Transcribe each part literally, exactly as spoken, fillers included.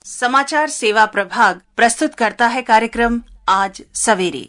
समाचार सेवा प्रभाग प्रस्तुत करता है कार्यक्रम आज सवेरे।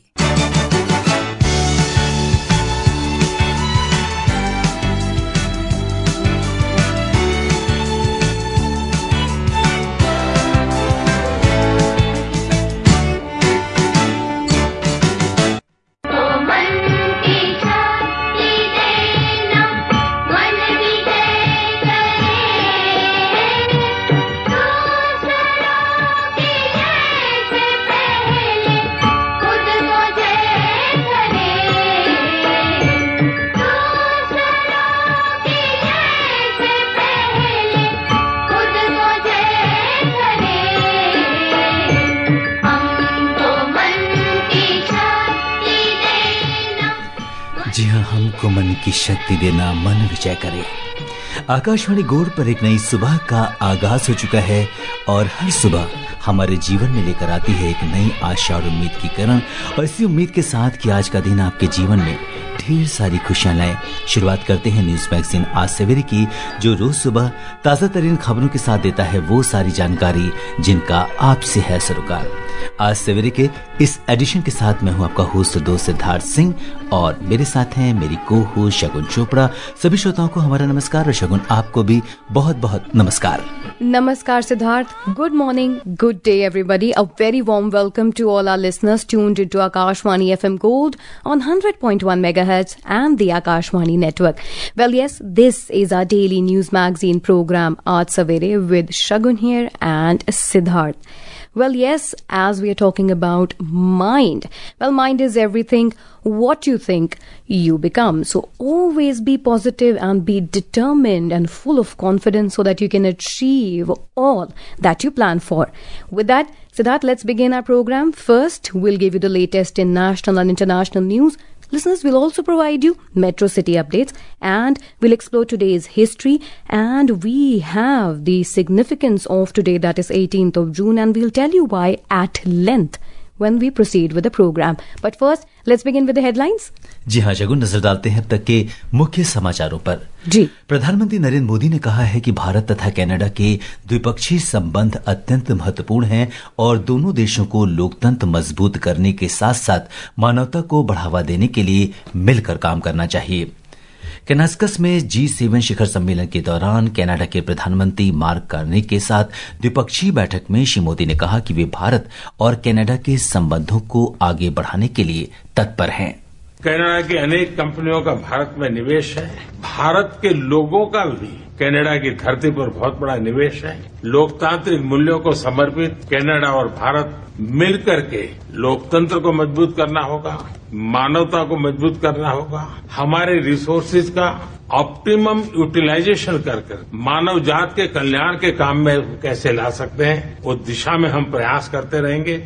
जी हाँ, हमको मन की शक्ति देना, मन विजय करे। आकाशवाणी गोड़ पर एक नई सुबह का आगाज हो चुका है और हर सुबह हमारे जीवन में लेकर आती है एक नई आशा और उम्मीद की किरण। और इसी उम्मीद के साथ कि आज का दिन आपके जीवन में ढेर सारी खुशियां लाए, शुरुआत करते हैं न्यूज मैगजीन आज सवेरे की, जो रोज सुबह ताजा तरीन खबरों के साथ देता है वो सारी जानकारी जिनका आपसे है सरोकार। आज सवेरे के इस एडिशन के साथ मैं हूं आपका होस्ट दोस्त सिद्धार्थ सिंह और मेरे साथ हैं मेरी को होस्ट शगुन चोपड़ा। सभी श्रोताओं को हमारा नमस्कार और शगुन आपको भी बहुत बहुत नमस्कार। Namaskar Siddharth. Good morning, good day everybody. A very warm welcome to all our listeners tuned into Akashwani F M Gold on one hundred point one megahertz and the Akashwani network. Well yes, this is our daily news magazine program Aaj Savere with Shagun here and Siddharth. Well yes, as we are talking about mind. Well, mind is everything. What you think, you become. So always be positive and be determined and full of confidence so that you can achieve all that you plan for. With that, Siddharth, let's begin our program. First, we'll give you the latest in national and international news. Listeners, will also provide you Metro City updates and we'll explore today's history, and we have the significance of today, that is eighteenth of June, and we'll tell you why at length when we proceed with the program. But first, let's begin with the headlines. जी हाँ शगुन, नजर डालते हैं अब तक के मुख्य समाचारों पर। जी, प्रधानमंत्री नरेंद्र मोदी ने कहा है कि भारत तथा कनाडा के द्विपक्षीय संबंध अत्यंत महत्वपूर्ण हैं और दोनों देशों को लोकतंत्र मजबूत करने के साथ साथ मानवता को बढ़ावा देने के लिए मिलकर काम करना चाहिए। केनास्कस में जी सेवन शिखर सम्मेलन के दौरान कनाडा के प्रधानमंत्री मार्क कार्नी के साथ द्विपक्षीय बैठक में श्री मोदी ने कहा कि वे भारत और कनाडा के संबंधों को आगे बढ़ाने के लिए तत्पर हैं। कनाडा की अनेक कंपनियों का भारत में निवेश है। भारत के लोगों का भी कनाडा की धरती पर बहुत बड़ा निवेश है। लोकतांत्रिक मूल्यों को समर्पित कनाडा और भारत मिलकर के लोकतंत्र को मजबूत करना होगा, मानवता को मजबूत करना होगा, हमारे रिसोर्सेज का ऑप्टिमम यूटिलाइजेशन कर कर मानव जात के कल्याण के काम में कैसे ला सकते हैं, उस दिशा में हम प्रयास करते रहेंगे।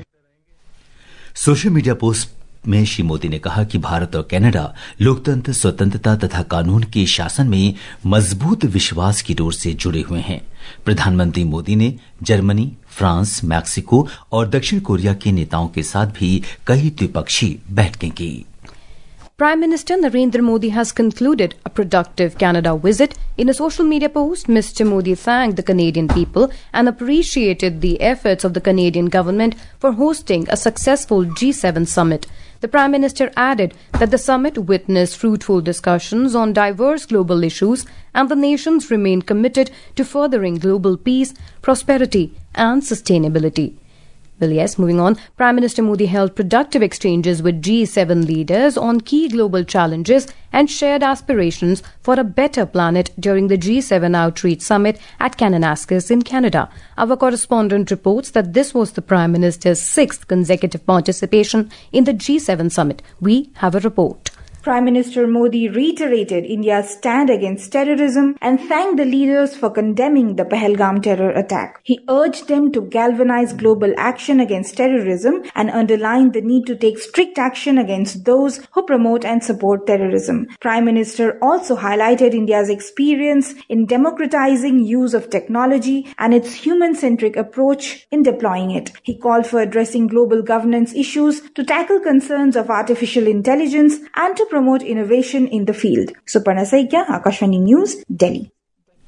सोशल मीडिया पोस्ट में श्री मोदी ने कहा कि भारत और कनाडा लोकतंत्र, स्वतंत्रता तथा कानून के शासन में मजबूत विश्वास की डोर से जुड़े हुए हैं। प्रधानमंत्री मोदी ने जर्मनी, फ्रांस, मैक्सिको और दक्षिण कोरिया के नेताओं के साथ भी कई द्विपक्षीय बैठकें की। Prime Minister Narendra Modi has concluded a productive Canada visit. In a social media post, Mister Modi thanked the Canadian people and appreciated the efforts of the Canadian government for hosting a successful G seven summit. The Prime Minister added that the summit witnessed fruitful discussions on diverse global issues and the nations remain committed to furthering global peace, prosperity and sustainability. Well, yes, moving on, Prime Minister Modi held productive exchanges with G seven leaders on key global challenges and shared aspirations for a better planet during the G seven Outreach Summit at Kananaskis in Canada. Our correspondent reports that this was the Prime Minister's sixth consecutive participation in the G seven Summit. We have a report. Prime Minister Modi reiterated India's stand against terrorism and thanked the leaders for condemning the Pahalgam terror attack. He urged them to galvanize global action against terrorism and underlined the need to take strict action against those who promote and support terrorism. Prime Minister also highlighted India's experience in democratizing use of technology and its human-centric approach in deploying it. He called for addressing global governance issues to tackle concerns of artificial intelligence and to promote innovation in the field. Suparna Saikya, Akashvani News, Delhi.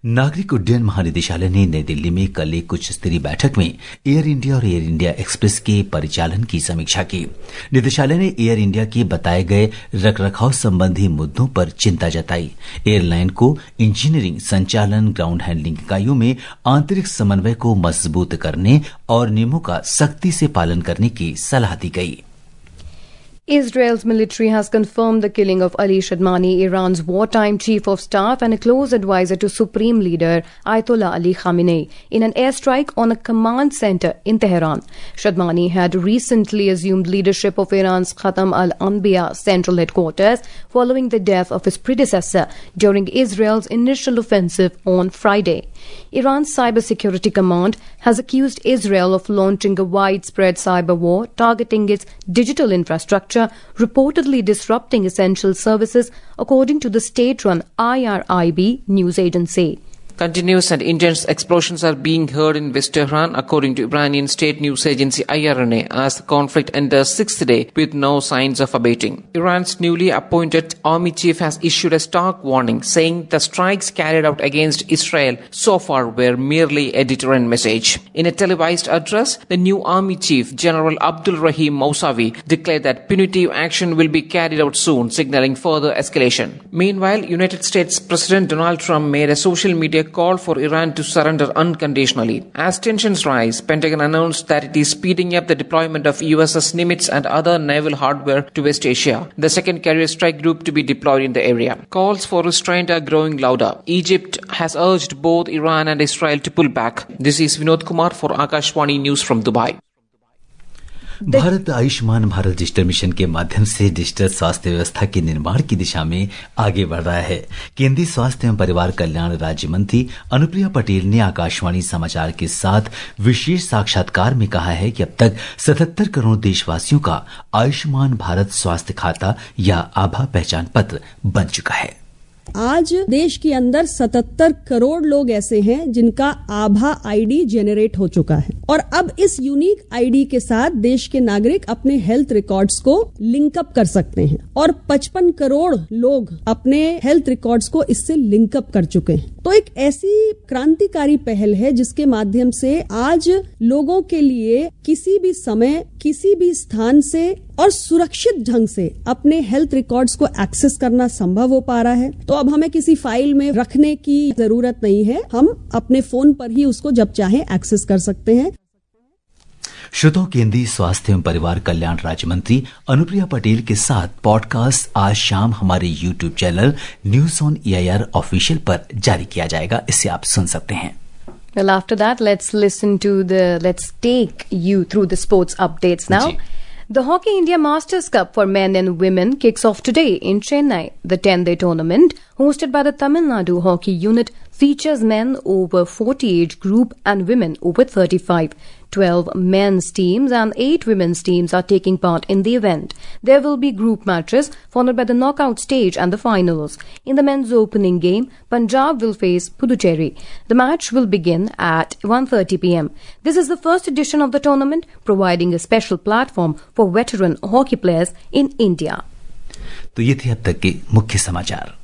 नागरिक उड्डयन महानिदेशालय ने नई दिल्ली में कल एक उच्च स्तरीय बैठक में एयर इंडिया और एयर इंडिया एक्सप्रेस के परिचालन की समीक्षा की। निदेशालय ने एयर इंडिया के बताए गए रखरखाव संबंधी मुद्दों पर चिंता जताई। एयरलाइन को इंजीनियरिंग, संचालन, ग्राउंड हैंडलिंग इकाइयों में आंतरिक समन्वय को मजबूत करने और नियमों का सख्ती से पालन करने की सलाह दी गई। Israel's military has confirmed the killing of Ali Shadmani, Iran's wartime chief of staff and a close advisor to Supreme Leader Ayatollah Ali Khamenei, in an airstrike on a command center in Tehran. Shadmani had recently assumed leadership of Iran's Khatam al-Anbiya central headquarters following the death of his predecessor during Israel's initial offensive on Friday. Iran's Cybersecurity Command has accused Israel of launching a widespread cyber war targeting its digital infrastructure, reportedly disrupting essential services, according to the state-run I R I B news agency. Continuous and intense explosions are being heard in West Tehran, according to Iranian state news agency I R N A, as the conflict enters sixth day with no signs of abating. Iran's newly appointed army chief has issued a stark warning, saying the strikes carried out against Israel so far were merely a deterrent message. In a televised address, the new army chief, General Abdul Rahim Mousavi, declared that punitive action will be carried out soon, signaling further escalation. Meanwhile, United States President Donald Trump made a social media call for Iran to surrender unconditionally. As tensions rise, Pentagon announced that it is speeding up the deployment of U S S Nimitz and other naval hardware to West Asia, the second carrier strike group to be deployed in the area. Calls for restraint are growing louder. Egypt has urged both Iran and Israel to pull back. This is Vinod Kumar for Akashwani News from Dubai. Bharat Ayushman Bharat digital mission के माध्यम से digital स्वास्थ्य व्यवस्था के निर्माण की दिशा में आगे बढ़ रहा है। केंद्रीय स्वास्थ्य एवं परिवार कल्याण राज्य मंत्री अनुप्रिया पटेल ने आकाशवाणी समाचार के साथ विशेष साक्षात्कार में कहा है कि अब तक सतहत्तर करोड़ देशवासियों का आयुष्मान भारत स्वास्थ्य खाता या आभा पहचान पत्र बन चुका है। आज देश के अंदर सतहत्तर करोड़ लोग ऐसे हैं जिनका आभा आईडी जेनरेट हो चुका है और अब इस यूनिक आईडी के साथ देश के नागरिक अपने हेल्थ रिकॉर्ड्स को लिंक अप कर सकते हैं और पचपन करोड़ लोग अपने हेल्थ रिकॉर्ड्स को इससे लिंक अप कर चुके हैं। तो एक ऐसी क्रांतिकारी पहल है जिसके माध्यम से आज लोगों के लिए किसी भी समय, किसी भी स्थान से और सुरक्षित ढंग से अपने हेल्थ रिकॉर्ड्स को एक्सेस करना संभव हो पा रहा है। तो अब हमें किसी फाइल में रखने की जरूरत नहीं है, हम अपने फोन पर ही उसको जब चाहे एक्सेस कर सकते हैं। श्रोताओं, केंद्रीय स्वास्थ्य एवं परिवार कल्याण राज्य मंत्री अनुप्रिया पटेल के साथ पॉडकास्ट आज शाम हमारे YouTube channel news on A I R official पर जारी किया जाएगा, इसे आप सुन सकते हैं। Well, after that, let's listen to the, let's take you through the sports updates now. The Hockey India Masters Cup for men and women kicks off today in Chennai. The ten-day tournament, hosted by the Tamil Nadu Hockey Unit, features men over forty age group and women over thirty-five. twelve men's teams and eight women's teams are taking part in the event. There will be group matches followed by the knockout stage and the finals. In the men's opening game, Punjab will face Puducherry. The match will begin at one thirty p m. This is the first edition of the tournament, providing a special platform for veteran hockey players in India. तो ये थे अब तक के मुख्य समाचार।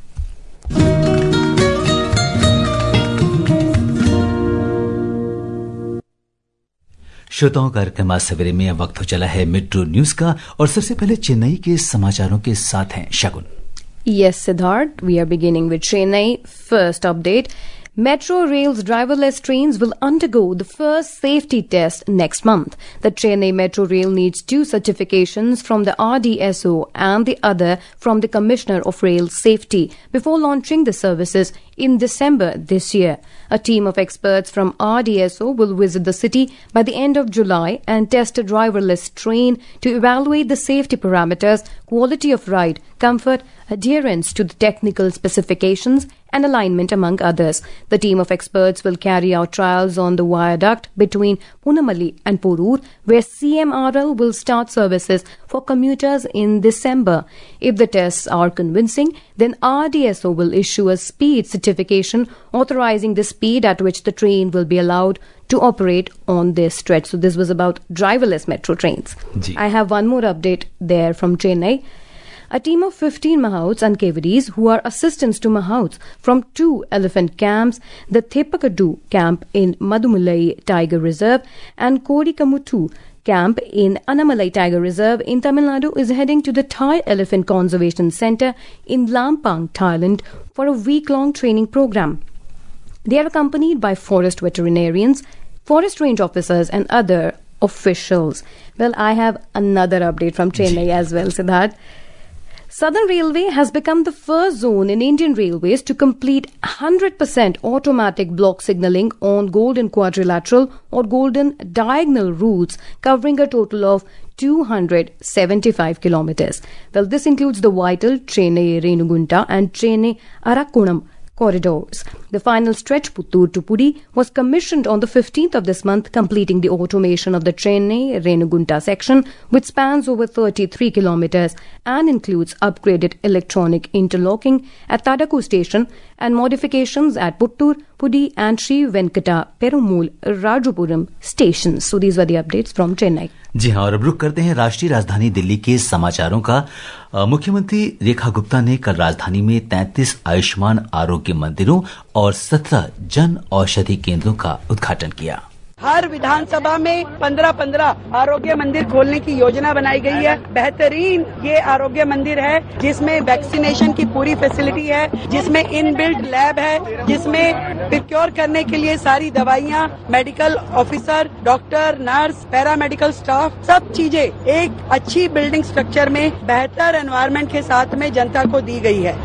श्रोताओं, कार्यक्रम आज सवेरे में वक्त हो चला है मेट्रो न्यूज का और सबसे पहले चेन्नई के समाचारों के साथ हैं शगुन। Yes, Siddharth, we are beginning with Chennai. First update. Metro Rail's driverless trains will undergo the first safety test next month. The Chennai Metro Rail needs two certifications from the R D S O and the other from the Commissioner of Rail Safety before launching the services in December this year. A team of experts from R D S O will visit the city by the end of July and test a driverless train to evaluate the safety parameters, quality of ride, comfort, adherence to the technical specifications and alignment, among others. The team of experts will carry out trials on the viaduct between Punamalli and Porur, where C M R L will start services for commuters in December. If the tests are convincing, then R D S O will issue a speed certification authorizing the speed at which the train will be allowed to operate on this stretch. So this was about driverless metro trains. Ji. I have one more update there from Chennai. A team of fifteen Mahouts and Kevedis who are assistants to Mahouts from two elephant camps, the Thepakadu camp in Madumulai Tiger Reserve and Kodikamutu camp in Anamalai Tiger Reserve in Tamil Nadu, is heading to the Thai Elephant Conservation Centre in Lampang, Thailand for a week-long training program. They are accompanied by forest veterinarians, forest range officers and other officials. Well, I have another update from Chennai as well, Siddharth. Southern Railway has become the first zone in Indian Railways to complete one hundred percent automatic block signalling on Golden Quadrilateral or Golden Diagonal routes covering a total of two hundred seventy-five kilometers. Well, this includes the vital Chennai-Renugunta and Chennai-Arakkonam corridors. The final stretch, Puttur to Pudi, was commissioned on the fifteenth of this month, completing the automation of the Chennai-Renugunta section, which spans over thirty-three kilometers and includes upgraded electronic interlocking at Tadaku station and modifications at Puttur, Pudi and Sri Venkata Perumul Rajupuram stations. So these were the updates from Chennai. जी हाँ, और अब रुक करते हैं राष्ट्रीय राजधानी दिल्ली के समाचारों का। मुख्यमंत्री रेखा गुप्ता ने कल राजधानी में तैंतीस आयुष्मान आरोग्य मंदिरों और सत्रह जन औषधि केंद्रों का उद्घाटन किया। हर विधानसभा में पंद्रह पंद्रह आरोग्य मंदिर खोलने की योजना बनाई गई है। बेहतरीन ये आरोग्य मंदिर है जिसमें वैक्सीनेशन की पूरी फैसिलिटी है, जिसमें इनबिल्ट लैब है, जिसमें प्रिक्योर करने के लिए सारी दवाइयाँ, medical officer, doctor, nurse, paramedical staff, सब चीजें एक अच्छी बिल्डिंग स्ट्रक्चर में बेहतर एनवायरनमेंट के साथ में जनता को दी गई है।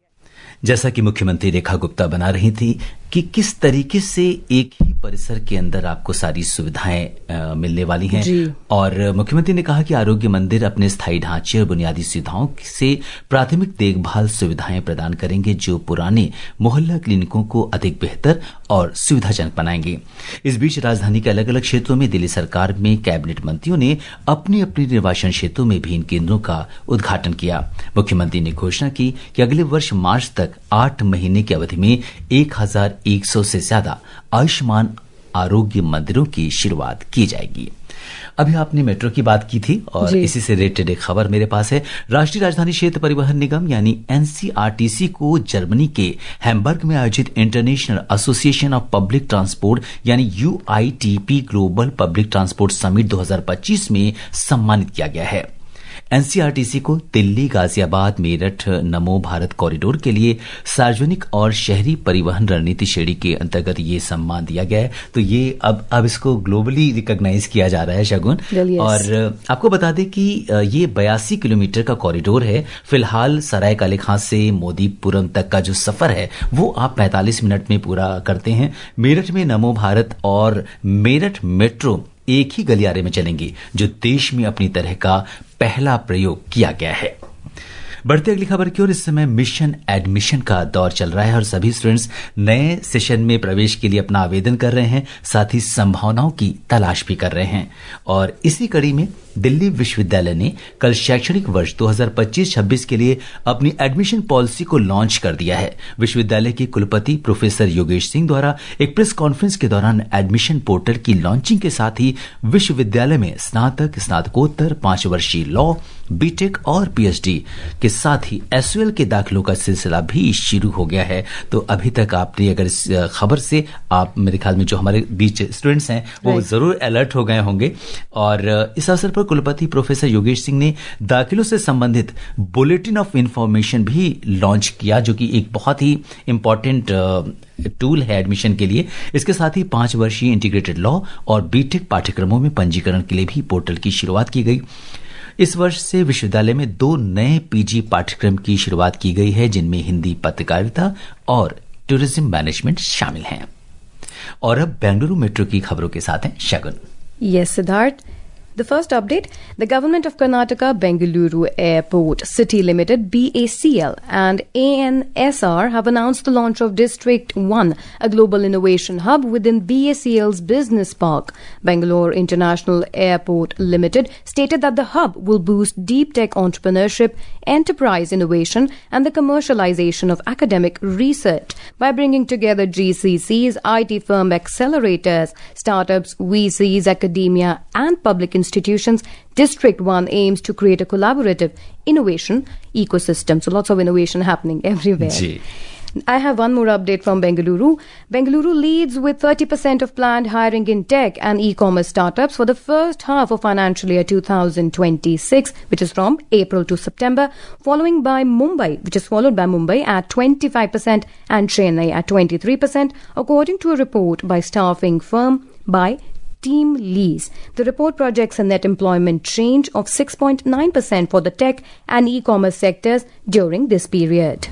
जैसा कि मुख्यमंत्री रेखा गुप्ता बना रही थी कि किस तरीके से एक ही परिसर के अंदर आपको सारी सुविधाएं मिलने वाली हैं, और मुख्यमंत्री ने कहा कि आरोग्य मंदिर अपने स्थायी ढांचे और बुनियादी सुविधाओं से प्राथमिक देखभाल सुविधाएं प्रदान करेंगे जो पुराने मोहल्ला क्लिनिकों को अधिक बेहतर और सुविधाजनक बनाएंगे। इस बीच राजधानी के अलग अलग क्षेत्रों में दिल्ली सरकार में कैबिनेट मंत्रियों ने अपने अपने निर्वाचन क्षेत्रों में भी इन केंद्रों का उद्घाटन किया। मुख्यमंत्री ने घोषणा की कि अगले वर्ष मार्च तक आठ महीने की अवधि में एक हजार एक सौ से ज्यादा आयुष्मान आरोग्य मंदिरों की शुरुआत की जाएगी। अभी आपने मेट्रो की बात की थी और इसी से रिलेटेड एक खबर मेरे पास है। राष्ट्रीय राजधानी क्षेत्र परिवहन निगम यानी एनसीआरटीसी को जर्मनी के हैम्बर्ग में आयोजित International Association of Public Transport यानी UITP global public transport summit दो हज़ार पच्चीस में सम्मानित किया गया है। एनसीआरटीसी को दिल्ली, गाजियाबाद, मेरठ नमो भारत कॉरिडोर के लिए सार्वजनिक और शहरी परिवहन रणनीति श्रेणी के अंतर्गत ये सम्मान दिया गया है। तो ये अब अब इसको ग्लोबली रिकॉग्नाइज किया जा रहा है, शगुन। और आपको बता दें कि ये बयासी किलोमीटर का कॉरिडोर है। फिलहाल सराय काले खां से मोदीपुरम तक का जो सफर है वो आप पैंतालीस मिनट में पूरा करते हैं। मेरठ में नमो भारत और मेरठ मेट्रो एक ही गलियारे में चलेंगी, जो देश में अपनी तरह का पहला प्रयोग किया गया है। बढ़ते अगली खबर की ओर। इस समय मिशन एडमिशन का दौर चल रहा है और सभी स्टूडेंट्स नए सेशन में प्रवेश के लिए अपना आवेदन कर रहे हैं, साथ ही संभावनाओं की तलाश भी कर रहे हैं। और इसी कड़ी में दिल्ली विश्वविद्यालय ने कल शैक्षणिक वर्ष दो हज़ार पच्चीस छब्बीस के लिए अपनी एडमिशन पॉलिसी को लॉन्च कर दिया है। विश्वविद्यालय के कुलपति प्रोफेसर योगेश सिंह द्वारा एक प्रेस कॉन्फ्रेंस के दौरान एडमिशन पोर्टल की लॉन्चिंग के साथ ही विश्वविद्यालय में स्नातक, स्नातकोत्तर, पांच वर्षीय लॉ, बीटेक और पीएचडी के साथ ही एसयूएल के दाखिलों का सिलसिला भी शुरू हो गया है। तो अभी तक आपने अगर इस खबर से आप मेरे ख्याल में जो हमारे बीच स्टूडेंट्स हैं वो जरूर अलर्ट हो गए होंगे। और इस अवसर पर कुलपति प्रोफेसर योगेश सिंह ने दाखिलों से संबंधित बुलेटिन ऑफ इंफॉर्मेशन भी लॉन्च किया, जो कि एक बहुत ही इंपॉर्टेंट टूल है एडमिशन के लिए। इसके साथ ही पांच वर्षीय इंटीग्रेटेड लॉ और बीटेक पाठ्यक्रमों में पंजीकरण के लिए भी पोर्टल की शुरुआत की गई। इस वर्ष से विश्वविद्यालय में दो नए पीजी पाठ्यक्रम की शुरुआत की गई है, जिनमें हिंदी पत्रकारिता और टूरिज्म मैनेजमेंट शामिल हैं। और अब बेंगलुरु मेट्रो की खबरों के साथ हैं Shagun. Yes Siddharth, the first update, the Government of Karnataka Bengaluru Airport City Limited B A C L and A N S R have announced the launch of District one, a global innovation hub within B A C L's business park. Bangalore International Airport Limited stated that the hub will boost deep tech entrepreneurship, enterprise innovation and the commercialization of academic research by bringing together G C Cs, I T firm accelerators, startups, V Cs, academia and public institutions, District one aims to create a collaborative innovation ecosystem. So lots of innovation happening everywhere. जी. I have one more update from Bengaluru. Bengaluru leads with thirty percent of planned hiring in tech and e-commerce startups for the first half of financial year two thousand twenty-six, which is from April to September, following by Mumbai, which is followed by Mumbai at twenty-five percent and Chennai at twenty-three percent, according to a report by staffing firm by Team Lease. The report projects a net employment change of six point nine percent for the tech and e-commerce sectors during this period.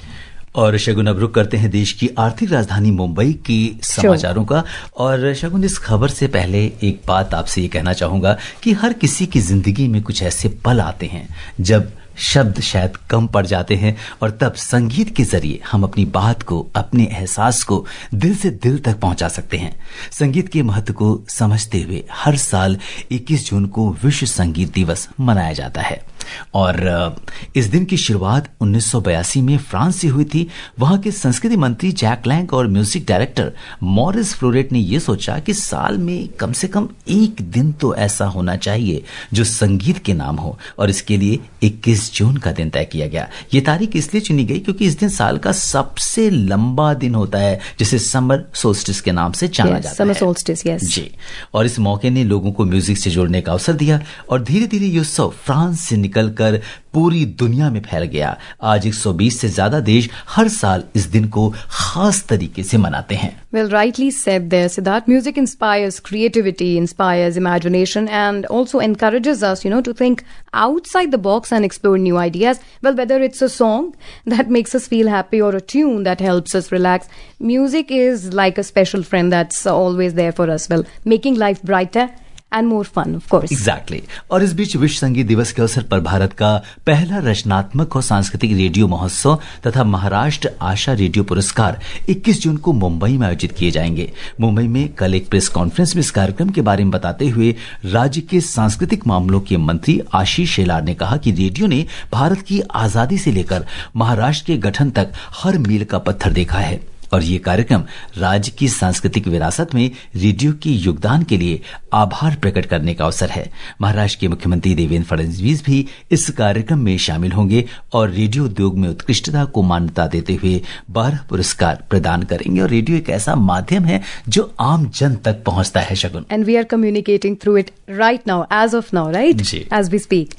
और शगुन अब रुक करते हैं देश की आर्थिक राजधानी मुंबई की समाचारों का। और शगुन, इस खबर से पहले एक बात आपसे ये कहना चाहूंगा कि हर किसी की जिंदगी में कुछ ऐसे पल आते हैं जब शब्द शायद कम पड़ जाते हैं और तब संगीत के जरिए हम अपनी बात को, अपने एहसास को दिल से दिल तक पहुंचा सकते हैं। संगीत के महत्व को समझते हुए हर साल इक्कीस जून को विश्व संगीत दिवस मनाया जाता है। और इस दिन की शुरुआत उन्नीस सौ बयासी में फ्रांस से हुई थी। वहां के संस्कृति मंत्री जैक लैंग और म्यूजिक डायरेक्टर मॉरिस फ्लोरेट ने यह सोचा कि साल में कम से कम एक दिन तो ऐसा होना चाहिए जो संगीत के नाम हो, और इसके लिए इक्कीस जून का दिन तय किया गया। ये तारीख इसलिए चुनी गई क्योंकि इस दिन साल का सबसे लंबा दिन होता है, जिसे समर सोल्स्टिस के नाम से जाना yes, जाता है। Solstice, yes. जी। और इस मौके ने लोगों को म्यूजिक से जोड़ने का अवसर दिया और धीरे धीरे ये उत्सव फ्रांस से निकलकर पूरी दुनिया में फैल गया। आज एक सौ बीस से ज्यादा देश हर साल इस दिन को खास तरीके से मनाते हैं। Well, rightly said there, Siddharth. Music inspires creativity, inspires imagination, and also encourages us, you know, to think outside the box and explore new ideas. Well, whether it's a song that makes us feel happy or a tune that helps us relax, music is like a special friend that's always there for us. Well, making life brighter and more fun, of course. Exactly. और इस बीच विश्व संगीत दिवस के अवसर पर भारत का पहला रचनात्मक और सांस्कृतिक रेडियो महोत्सव तथा महाराष्ट्र आशा रेडियो पुरस्कार इक्कीस जून को मुंबई में आयोजित किए जाएंगे। मुंबई में कल एक प्रेस कॉन्फ्रेंस में इस कार्यक्रम के बारे में बताते हुए राज्य के सांस्कृतिक मामलों के मंत्री आशीष शेलार ने कहा कि रेडियो ने भारत की आजादी से लेकर महाराष्ट्र के गठन तक हर मील का पत्थर देखा है, और ये कार्यक्रम राज्य की सांस्कृतिक विरासत में रेडियो के योगदान के लिए आभार प्रकट करने का अवसर है। महाराष्ट्र के मुख्यमंत्री देवेंद्र फडणवीस भी इस कार्यक्रम में शामिल होंगे और रेडियो उद्योग में उत्कृष्टता को मान्यता देते हुए बारह पुरस्कार प्रदान करेंगे। और रेडियो एक ऐसा माध्यम है जो आम जन तक पहुंचता है। Shagun, and we are communicating through it right now, as of now, right, as we speak.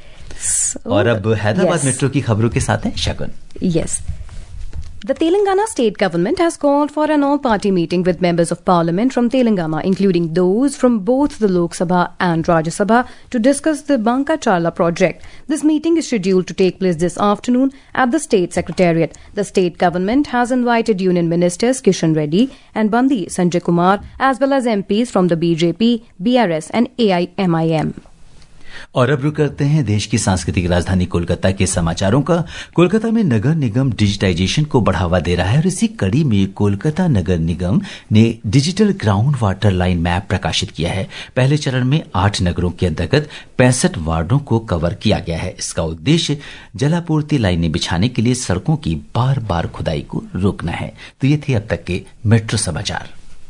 और अब हैदराबाद yes. मेट्रो की खबरों के साथ है Shagun. Yes yes. The Telangana state government has called for an all-party meeting with members of parliament from Telangana, including those from both the Lok Sabha and Rajya Sabha, to discuss the Banka Charla project. This meeting is scheduled to take place this afternoon at the state secretariat. The state government has invited union ministers Kishan Reddy and Bandi Sanjay Kumar, as well as M Ps from the B J P, B R S and A I M I M. और अब रुक करते हैं देश की सांस्कृतिक राजधानी कोलकाता के समाचारों का। कोलकाता में नगर निगम डिजिटाइजेशन को बढ़ावा दे रहा है और इसी कड़ी में कोलकाता नगर निगम ने digital ground water line map प्रकाशित किया है। पहले चरण में आठ नगरों के अंतर्गत पैंसठ वार्डों को कवर किया गया है। इसका उद्देश्य जलापूर्ति लाइनें बिछाने के लिए सड़कों की बार बार खुदाई को रोकना है। तो ये थे अब तक के मेट्रो समाचार।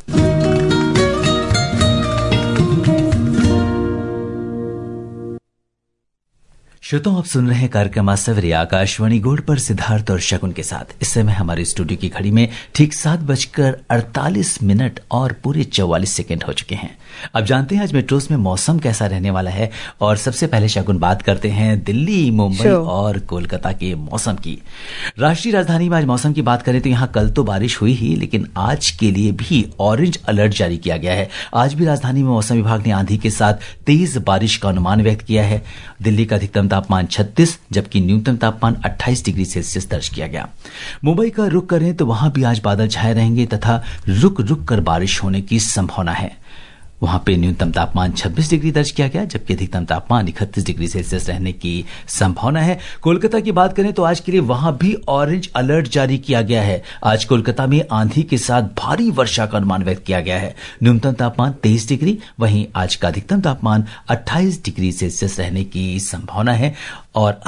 श्रोताओं, आप सुन रहे हैं कार्यक्रम आज सवेरे आकाशवाणी गोल्ड पर सिद्धार्थ और शकुन के साथ। इस समय हमारे स्टूडियो की घड़ी में ठीक सात बजकर अड़तालीस मिनट और पूरे चौवालीस सेकेंड हो चुके हैं। अब जानते हैं आज मेट्रोस में मौसम कैसा रहने वाला है। और सबसे पहले शकुन बात करते हैं दिल्ली, मुंबई और कोलकाता के मौसम की। राष्ट्रीय राजधानी में आज मौसम की बात करें तो यहाँ कल तो बारिश हुई ही, लेकिन आज के लिए भी ऑरेंज अलर्ट जारी किया गया है। आज भी राजधानी में मौसम विभाग ने आंधी के साथ तेज बारिश का अनुमान व्यक्त किया है। दिल्ली का अधिकतम तापमान छत्तीस जबकि न्यूनतम तापमान अट्ठाईस डिग्री सेल्सियस दर्ज किया गया। मुंबई का रुख करें तो वहां भी आज बादल छाए रहेंगे तथा रुक रुक कर बारिश होने की संभावना है। वहां पे न्यूनतम तापमान छब्बीस डिग्री दर्ज किया गया जबकि अधिकतम तापमान इकतीस डिग्री सेल्सियस रहने की संभावना है। कोलकाता की बात करें तो आज के लिए वहां भी ऑरेंज अलर्ट जारी किया गया है। आज कोलकाता में आंधी के साथ भारी वर्षा का अनुमान व्यक्त किया गया है। न्यूनतम तापमान तेईस डिग्री, वहीं आज का अधिकतम तापमान अट्ठाईस डिग्री सेल्सियस रहने की संभावना है। और अब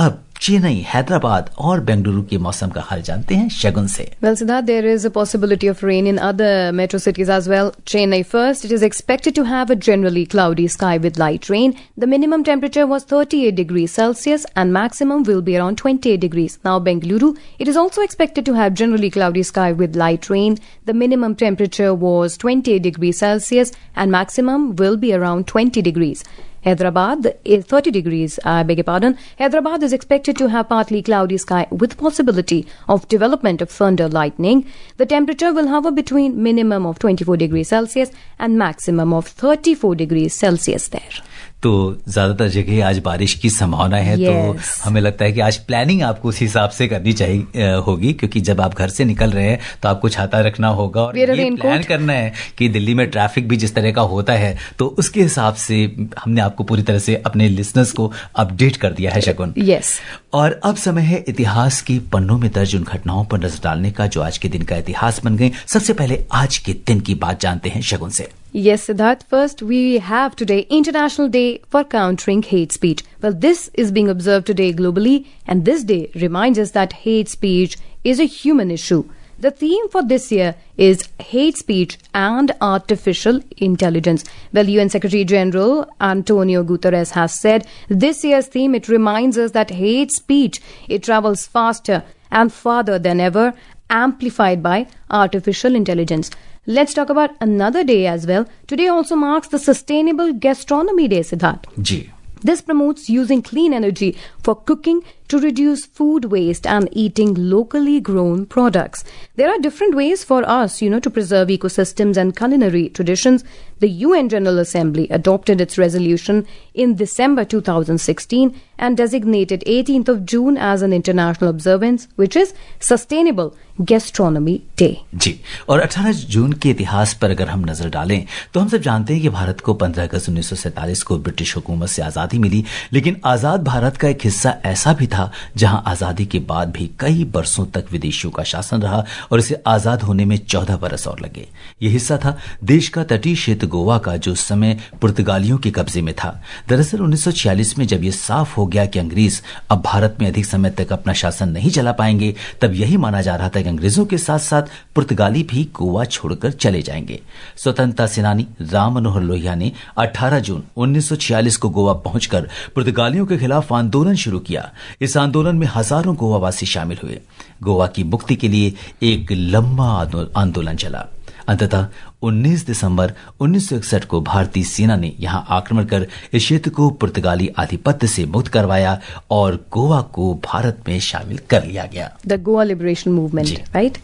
चेन्नई, हैदराबाद और बेंगलुरु के मौसम का हाल जानते हैं शगुन से। Well, Siddharth, there is a possibility of rain in other metro cities as well. Chennai first, it is expected to have a generally cloudy sky with light rain. The minimum temperature was thirty-eight degrees Celsius and maximum will be around twenty-eight degrees. Now, Bengaluru, it is also expected to have generally cloudy sky with light rain. The minimum temperature was twenty-eight degrees Celsius and maximum will be around twenty degrees. Hyderabad is thirty degrees, I beg your pardon. Hyderabad is expected to have partly cloudy sky with possibility of development of thunder lightning. The temperature will hover between minimum of twenty-four degrees Celsius and maximum of thirty-four degrees Celsius there. तो ज्यादातर जगह आज बारिश की संभावना है। yes. तो हमें लगता है कि आज प्लानिंग आपको उस हिसाब से करनी चाहिए होगी, क्योंकि जब आप घर से निकल रहे हैं तो आपको छाता रखना होगा और ये प्लान करना है कि दिल्ली में ट्रैफिक भी जिस तरह का होता है तो उसके हिसाब से हमने आपको पूरी तरह से अपने लिसनर्स को अपडेट कर दिया है शगुन। yes. और अब समय है इतिहास के पन्नों में दर्ज उन घटनाओं पर नजर डालने का जो आज के दिन का इतिहास बन गए। सबसे पहले आज के दिन की बात जानते हैं शगुन से। Yes, Siddharth. First, we have today International Day for Countering Hate Speech. Well, this is being observed today globally, and this day reminds us that hate speech is a human issue. The theme for this year is hate speech and artificial intelligence. Well, U N Secretary General Antonio Guterres has said this year's theme, it reminds us that hate speech, it travels faster and farther than ever, amplified by artificial intelligence. Let's talk about another day as well. Today also marks the Sustainable Gastronomy Day, Siddharth. Ji. This promotes using clean energy for cooking to reduce food waste and eating locally grown products. There are different ways for us, you know, to preserve ecosystems and culinary traditions. The U N General Assembly adopted its resolution in December two thousand sixteen and designated eighteenth of June as an international observance, which is Sustainable Gastronomy Day. जी, और अठारह जून के इतिहास पर अगर हम नजर डालें तो हम सब जानते हैं कि भारत को पंद्रह अगस्त उन्नीस सौ सैंतालीस को ब्रिटिश हुकूमत से आजादी मिली, लेकिन आजाद भारत का एक हिस्सा ऐसा भी था जहां आजादी के बाद भी कई बरसों तक विदेशियों का शासन रहा और इसे आजाद होने में चौदह बरस और लगे। यह हिस्सा था देश का तटीय क्षेत्र गोवा का, जो उस समय पुर्तगालियों के कब्जे में था। दरअसल उन्नीस सौ छियालीस में जब यह साफ हो गया कि अंग्रेज अब भारत में अधिक समय तक अपना शासन नहीं चला पाएंगे, तब यही माना जा रहा था कि अंग्रेजों के साथ साथ पुर्तगाली भी गोवा छोड़कर चले जाएंगे। स्वतंत्रता सेनानी राम मनोहर लोहिया ने अठारह जून उन्नीस सौ छियालीस को गोवा पहुंचकर पुर्तगालियों के खिलाफ आंदोलन शुरू किया। इस आंदोलन में हजारों गोवावासी शामिल हुए। गोवा की मुक्ति के लिए एक लंबा आंदोलन चला। अंततः उन्नीस दिसंबर उन्नीस सौ इकसठ को भारतीय सेना ने यहां आक्रमण कर इस क्षेत्र को पुर्तगाली आधिपत्य से मुक्त करवाया और गोवा को भारत में शामिल कर लिया गया। The Goa liberation movement, right?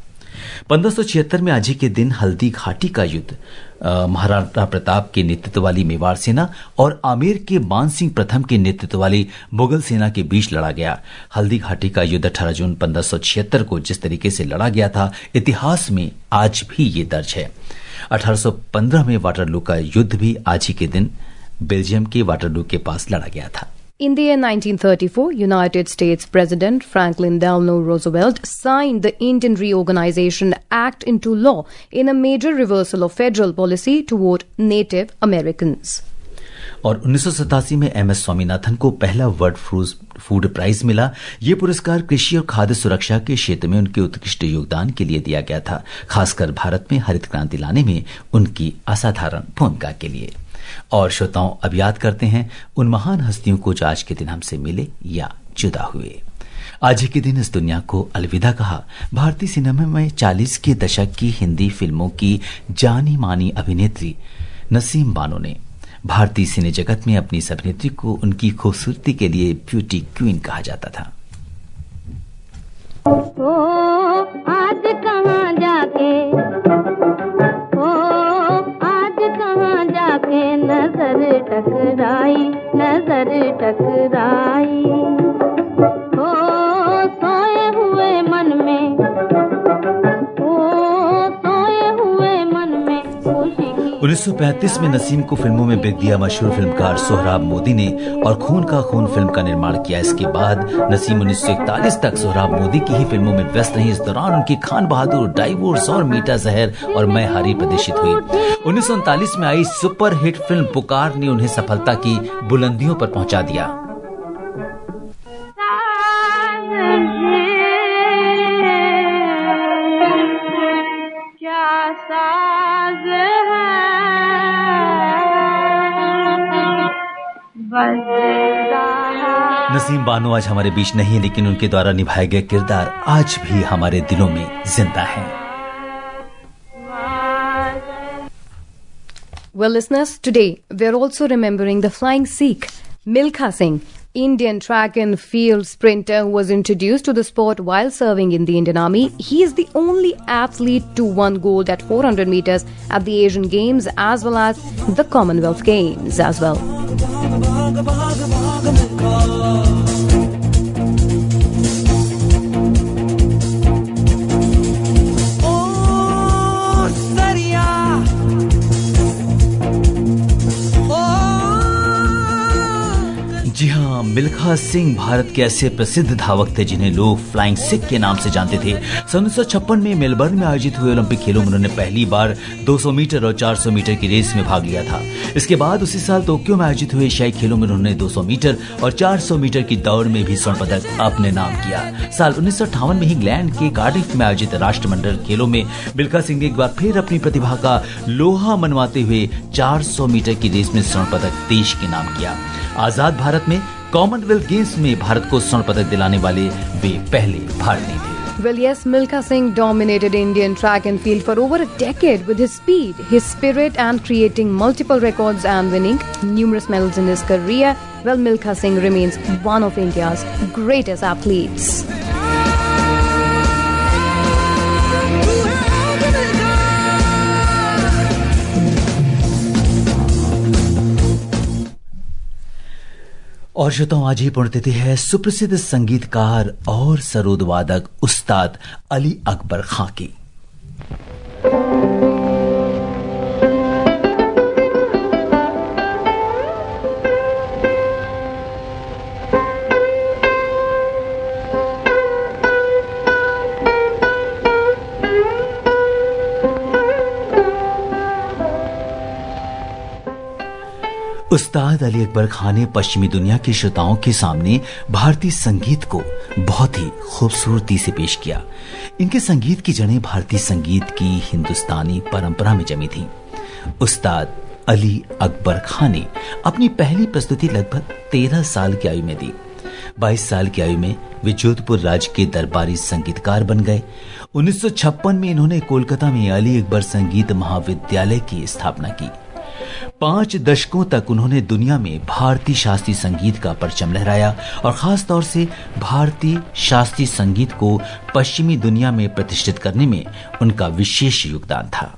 पंद्रह सौ छिहत्तर में आज ही के दिन हल्दी घाटी का युद्ध महाराणा प्रताप के नेतृत्व वाली मेवाड़ सेना और आमेर के मान सिंह प्रथम के नेतृत्व वाली मुगल सेना के बीच लड़ा गया। हल्दी घाटी का युद्ध अठारह जून पंद्रह सौ छिहत्तर को जिस तरीके से लड़ा गया था, इतिहास में आज भी ये दर्ज है। अठारह सौ पंद्रह में वाटरलू का युद्ध भी आज ही के दिन बेल्जियम के वाटरलू के पास लड़ा गया था। In the year nineteen thirty-four, United States President Franklin Delano Roosevelt signed the Indian Reorganization Act into law in a major reversal of federal policy toward Native Americans. और उन्नीस सौ सतासी में एम एस स्वामीनाथन को पहला वर्ल्ड फूड प्राइज मिला। ये पुरस्कार कृषि और खाद्य सुरक्षा के क्षेत्र में उनके उत्कृष्ट योगदान के लिए दिया गया था, खासकर भारत में हरित क्रांति लाने में उनकी असाधारण भूमिका के लिए। और श्रोताओं, अब याद करते हैं उन महान हस्तियों को जो आज के दिन हमसे मिले या जुदा हुए। आज के दिन इस दुनिया को अलविदा कहा भारतीय सिनेमा में चालीस के दशक की हिंदी फिल्मों की जानी मानी अभिनेत्री नसीम बानो ने। भारतीय सिने जगत में अपनी इस अभिनेत्री को उनकी खूबसूरती के लिए ब्यूटी क्वीन कहा जाता था। ओ, आज कहाँ जाके ओ, आज कहाँ जाके नजर टकराई नजर टकराई ओ, सोए हुए मन में ओ, सोए हुए मन में खुशी की। उन्नीस सौ पैंतीस में नसीम को फिल्मों में बिक दिया मशहूर फिल्मकार सोहराब मोदी ने और खून का खून फिल्म का निर्माण किया। इसके बाद नसीम उन्नीस सौ इकतालीस तक सोहराब मोदी की ही फिल्मों में व्यस्त रही। इस दौरान उनकी खान बहादुर, डाइवोर्स और मीठा जहर और मैं हारी प्रदर्शित हुई। उन्नीस सौ उनतालीस में आई सुपर हिट फिल्म पुकार ने उन्हें सफलता की बुलंदियों पर पहुंचा दिया। नसीम बानो आज हमारे बीच नहीं है, लेकिन उनके द्वारा निभाए गए किरदार आज भी हमारे दिलों में जिंदा हैं। Well, listeners, today we're also remembering the flying Sikh, Milkha Singh, Indian track and field sprinter who was introduced to the sport while serving in the Indian Army. He is the only athlete to win gold at four hundred meters at the Asian Games as well as the Commonwealth Games as well. जी हाँ, मिल्खा सिंह भारत के ऐसे प्रसिद्ध धावक थे जिन्हें लोग flying Sikh के नाम से जानते थे। सन उन्नीस सौ छप्पन में मेलबर्न में आयोजित हुए ओलंपिक खेलों में उन्होंने पहली बार दो सौ मीटर और चार सौ मीटर की रेस में भाग लिया था। इसके बाद उसी साल टोक्यो में आयोजित हुए एशियाई खेलों में उन्होंने दो सौ मीटर और चार सौ मीटर की दौड़ में भी स्वर्ण पदक अपने नाम किया। साल उन्नीस सौ अट्ठावन में इंग्लैंड के कार्डिफ में आयोजित राष्ट्रमंडल खेलों में मिल्खा सिंह ने एक बार फिर अपनी प्रतिभा का लोहा मनवाते हुए चार सौ मीटर की रेस में स्वर्ण पदक देश के नाम किया। आजाद भारत में कॉमनवेल्थ गेम्स में भारत को स्वर्ण पदक दिलाने वाले वे पहले भारतीय थे। Well, yes, Milkha Singh dominated Indian track and field for over a decade with his speed, his spirit and creating multiple records and winning numerous medals in his career. Well, Milkha Singh remains one of India's greatest athletes. और श्रोताओं, आज ही पुण्यतिथि है सुप्रसिद्ध संगीतकार और सरोद वादक उस्ताद अली अकबर खां की। उस्ताद अली अकबर खान ने पश्चिमी दुनिया के श्रोताओं के सामने भारतीय संगीत को बहुत ही खूबसूरती से पेश किया। इनके संगीत की जड़ें भारतीय संगीत की हिंदुस्तानी परंपरा में जमी थीं। उस्ताद अली अकबर खान ने अपनी पहली प्रस्तुति लगभग तेरह साल की आयु में दी। बाईस साल की आयु में वे जोधपुर राज्य के दरबारी संगीतकार बन गए। उन्नीस सौ छप्पन में इन्होंने कोलकाता में अली अकबर संगीत महाविद्यालय की स्थापना की। पांच दशकों तक उन्होंने दुनिया में भारतीय शास्त्रीय संगीत का परचम लहराया और खास तौर से भारतीय शास्त्रीय संगीत को पश्चिमी दुनिया में प्रतिष्ठित करने में उनका विशेष योगदान था।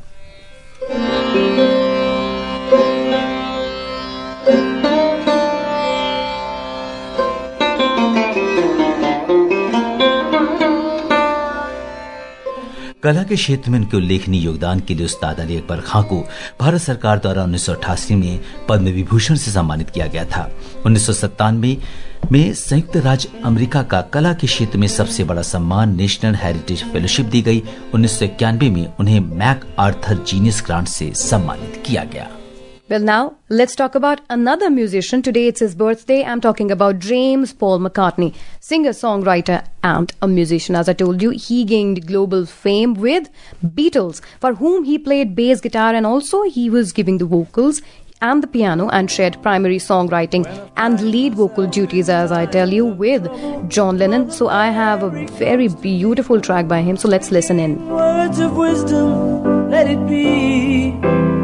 कला के क्षेत्र में उनके उल्लेखनीय योगदान के लिए उस्ताद अली अकबर खां को भारत सरकार द्वारा उन्नीस सौ अट्ठासी में पद्म विभूषण से सम्मानित किया गया था। उन्नीस सौ सत्तानवे में संयुक्त राज्य अमेरिका का कला के क्षेत्र में सबसे बड़ा सम्मान नेशनल हेरिटेज फेलोशिप दी गई। उन्नीस सौ इक्यानवे में उन्हें मैक आर्थर जीनियस ग्रांट से सम्मानित किया गया। Well, now let's talk about another musician. Today it's his birthday. I'm talking about James Paul McCartney, singer, songwriter, and a musician. As I told you, he gained global fame with Beatles, for whom he played bass guitar, and also he was giving the vocals and the piano and shared primary songwriting and lead vocal duties, as I tell you, with John Lennon. So I have a very beautiful track by him. So let's listen in. Words of wisdom, let it be.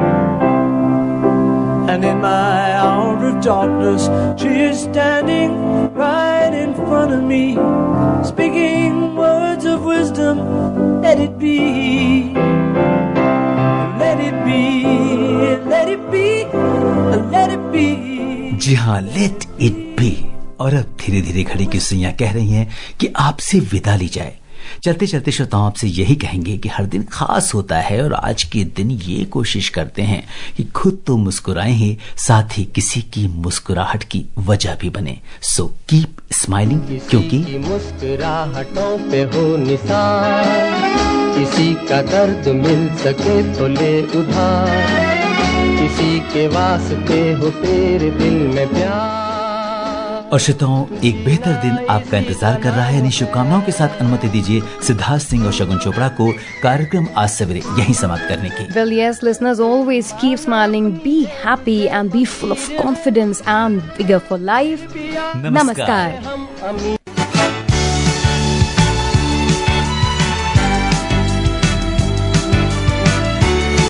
And in my hour of darkness, she is standing right in front of me, speaking words of wisdom. Let it be, let it be, let it be, let it be. जी हाँ, let it be। और अब धीरे धीरे घड़ी की सुइयां कह रही हैं कि आपसे विदा ली जाए। चलते चलते श्रोताओं आपसे यही कहेंगे कि हर दिन खास होता है और आज के दिन ये कोशिश करते हैं कि खुद तो मुस्कुराएं ही, साथ ही किसी की मुस्कुराहट की वजह भी बने। सो कीप स्माइलिंग, क्योंकि मुस्कुराहटों पे हो निशान, किसी का दर्द मिल सके तो ले उधार, किसी के वास्ते हो तेरे दिल में प्यार। और श्रोताओं, एक बेहतर दिन आपका इंतजार कर रहा है। इन्हीं शुभकामनाओं के साथ अनुमति दीजिए सिद्धार्थ सिंह और शगुन चोपड़ा को कार्यक्रम आज सवेरे यहीं समाप्त करने की। Well, yes, listeners, always keep smiling, be happy and be full of confidence and vigor for life. नमस्कार। नमस्कार।